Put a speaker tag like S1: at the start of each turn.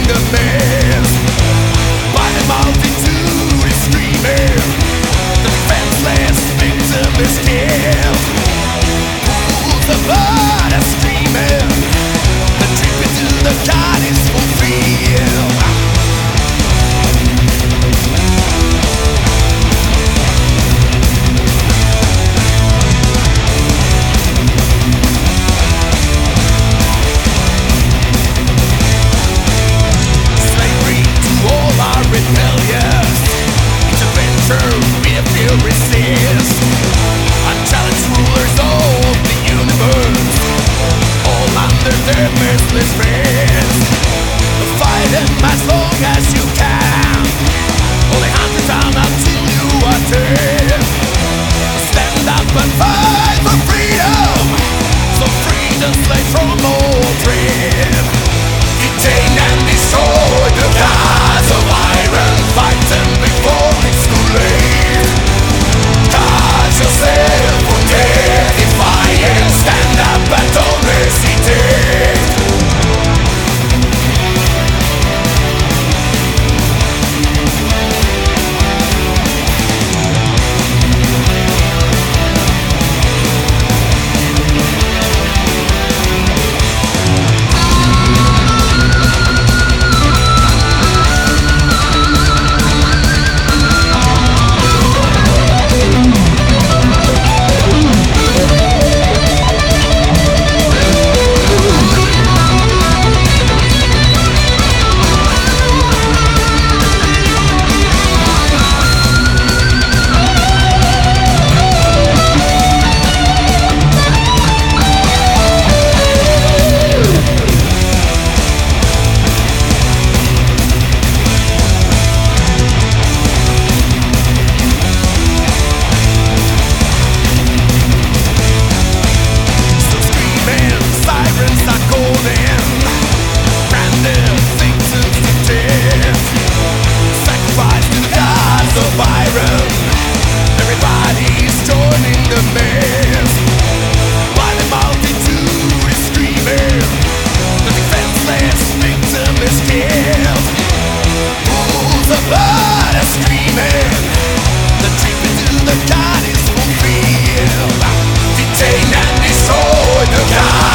S1: the maze. While the multitude is screaming, the defenseless victim is killed. Pools of blood are screaming, the trip into the God is fulfilled. Rebellious intervention, if you resist, unchallenged rulers of the universe, all under their merciless fist. Fight them as long as you can, only hunt it down until you are dead. Stand up and fight for freedom, so free the slaves from all dread. Detain and destroy the gods of iron, fight them before it's too late. Cast yourself for death, defiant, stand up and don't hesitate. Detain and destroy the God.